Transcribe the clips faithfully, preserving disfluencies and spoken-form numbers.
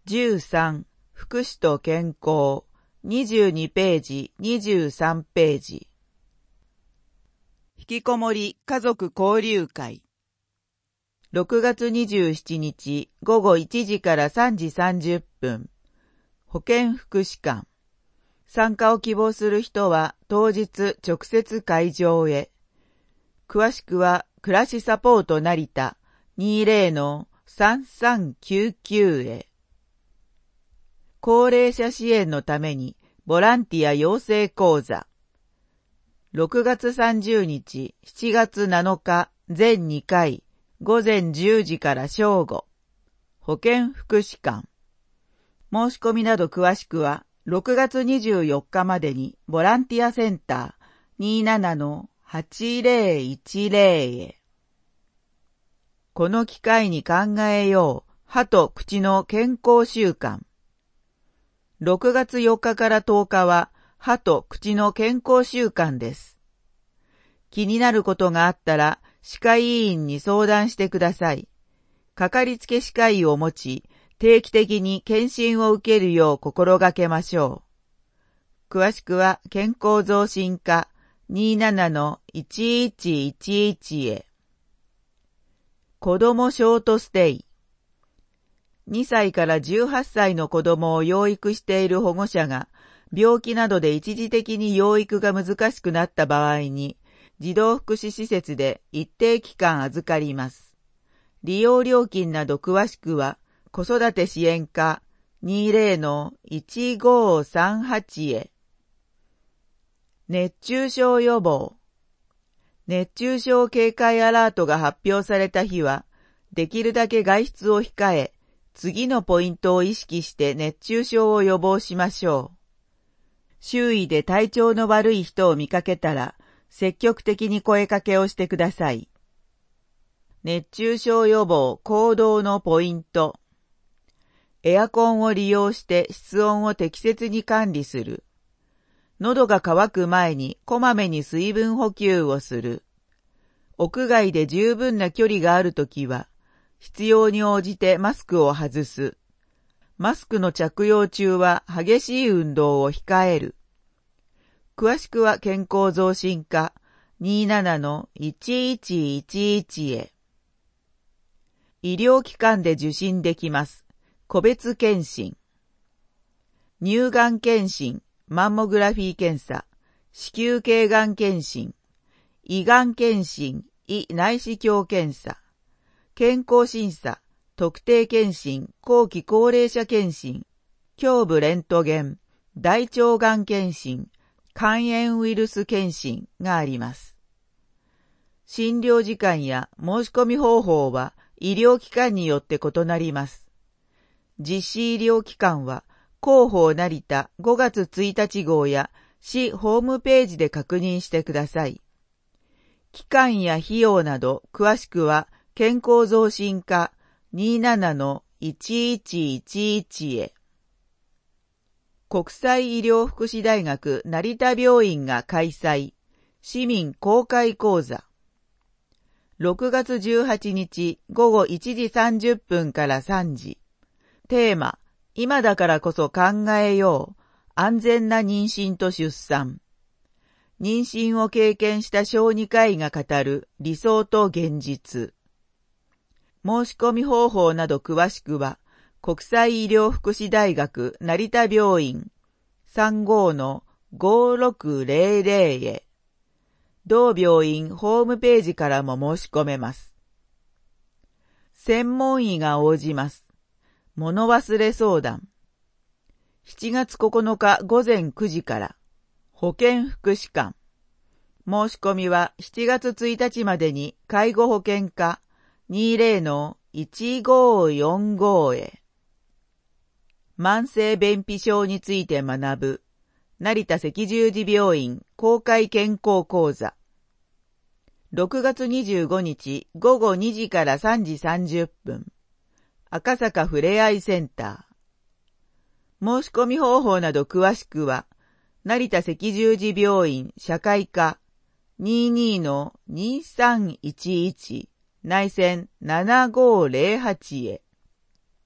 じゅうさん、福祉と健康、にじゅうにページ、にじゅうさんページ。引きこもり家族交流会。ろくがつにじゅうしちにちごごいちじからさんじさんじゅっぷん。保健福祉館。参加を希望する人は当日直接会場へ。詳しくは暮らしサポート成田 にじゅうのさんさんきゅうきゅう へ。高齢者支援のためにボランティア養成講座。ろくがつさんじゅうにち、しちがつなのか全にかい、ごぜんじゅうじから正午。保健福祉館。申し込みなど詳しくはろくがつにじゅうよっかまでにボランティアセンター にじゅうななのはちぜろいちぜろ へ。この機会に考えよう歯と口の健康習慣。ろくがつよっかからとおかは歯と口の健康習慣です。気になることがあったら歯科医院に相談してください。かかりつけ歯科医を持ち、定期的に検診を受けるよう心がけましょう。詳しくは健康増進課 にじゅうななのいちいちいちいち へ。子どもショートステイ。にさいからじゅうはっさいの子供を養育している保護者が、病気などで一時的に養育が難しくなった場合に、児童福祉施設で一定期間預かります。利用料金など詳しくは、子育て支援課 にじゅうのいちごさんはち へ。熱中症予防。熱中症警戒アラートが発表された日は、できるだけ外出を控え、次のポイントを意識して熱中症を予防しましょう。周囲で体調の悪い人を見かけたら、積極的に声かけをしてください。熱中症予防行動のポイント。エアコンを利用して室温を適切に管理する。喉が渇く前にこまめに水分補給をする。屋外で十分な距離があるときは、必要に応じてマスクを外す。マスクの着用中は激しい運動を控える。詳しくは健康増進課 にじゅうななのいちいちいちいち へ。医療機関で受診できます。個別検診。乳がん検診、マンモグラフィー検査、子宮頸がん検診、胃がん検診、胃内視鏡検査、健康審査、特定検診、後期高齢者検診、胸部レントゲン、大腸がん検診、肝炎ウイルス検診があります。診療時間や申し込み方法は医療機関によって異なります。実施医療機関は広報成田ごがつついたち号や市ホームページで確認してください。期間や費用など詳しくは健康増進課 にじゅうななのいちいちいちいち へ。国際医療福祉大学成田病院が開催、市民公開講座。ろくがつじゅうはちにちごごいちじさんじゅっぷんからさんじ。テーマ、今だからこそ考えよう、安全な妊娠と出産。妊娠を経験した小児科医が語る理想と現実。申し込み方法など詳しくは、国際医療福祉大学成田病院 さんじゅうのごろくぜろぜろ へ。同病院ホームページからも申し込めます。専門医が応じます。物忘れ相談。しちがつここのかごぜんくじから、保健福祉館。申し込みはしちがつついたちまでに介護保険課 にじゅうのいちごよんご へ。慢性便秘症について学ぶ、成田赤十字病院公開健康講座。ろくがつにじゅうごにちごごにじからさんじさんじゅっぷん。赤坂ふれあいセンター。申し込み方法など詳しくは、成田赤十字病院社会科 にじゅうにのにさんいちいち 内線ななごぜろはちへ。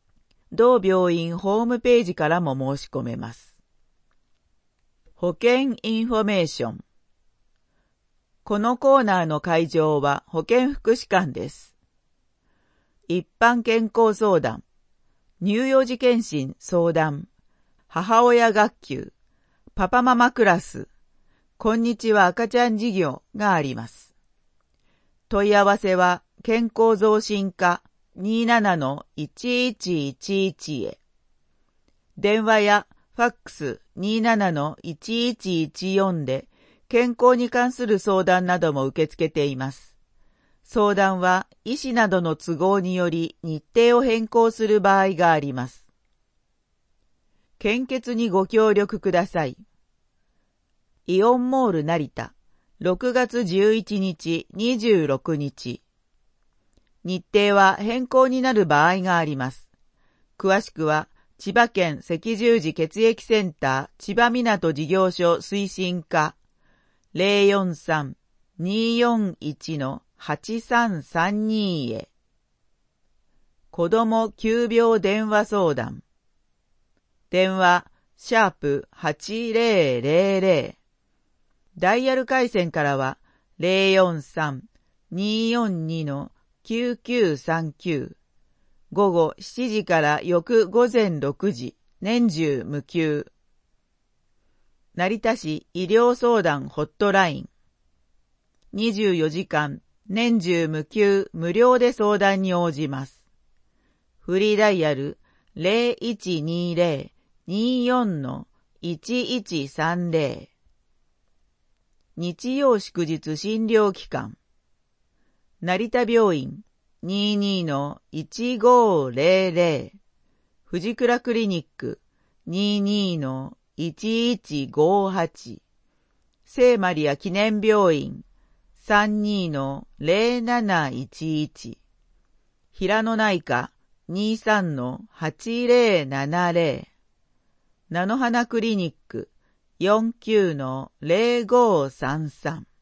同病院ホームページからも申し込めます。保健インフォメーション。このコーナーの会場は保健福祉館です。一般健康相談、乳幼児健診相談、母親学級、パパママクラス、こんにちは赤ちゃん事業があります。問い合わせは健康増進課 にじゅうななのいちいちいちいち へ。電話やファックス にじゅうななのいちいちいちよん で健康に関する相談なども受け付けています。相談は医師などの都合により日程を変更する場合があります。献血にご協力ください。イオンモール成田、ろくがつじゅういちにち、にじゅうろくにち。日程は変更になる場合があります。詳しくは、千葉県赤十字血液センター千葉港事業所推進課 ゼロよんさん にーよんいち のはちさんさんに へ。子ども急病電話相談。電話、シャープはちぜろぜろぜろ。ダイヤル回線からは ゼロよんさん にーよんに のきゅうきゅうさんきゅう。午後しちじから翌午前ろくじ、年中無休。成田市医療相談ホットライン。にじゅうよじかん、年中無休無料で相談に応じます。フリーダイヤル ゼロいちにゼロ にーよん のいちいちさんぜろ。日曜祝日診療期間。成田病院 にじゅうにのいちごぜろぜろ。藤倉クリニック にじゅうにのいちいちごはち。聖マリア記念病院 さんじゅうにのぜろなないちいち。平野内科 にじゅうさんのはちぜろななぜろ。菜の花クリニック よんきゅうのぜろごさんさん。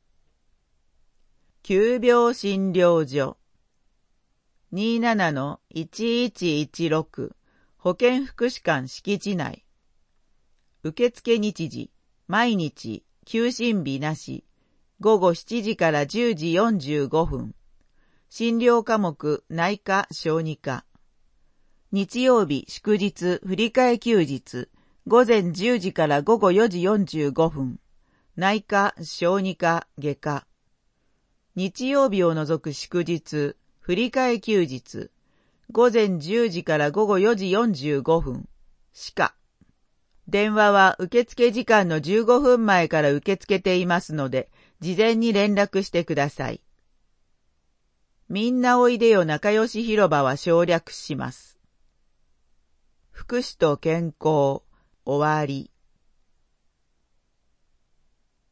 急病診療所 にじゅうななのいちいちいちろく 保健福祉館敷地内。受付日時、毎日、休診日なし、午後しちじからじゅうじよんじゅうごふん。診療科目、内科、小児科。日曜日、祝日、振り替え休日、午前じゅうじから午後よじよんじゅうごふん。内科、小児科、外科。日曜日を除く祝日、振り替え休日、午前じゅうじから午後よじよんじゅうごふん。歯科。電話は受付時間のじゅうごふんまえから受け付けていますので、事前に連絡してください。みんなおいでよ仲良し広場は省略します。福祉と健康、終わり。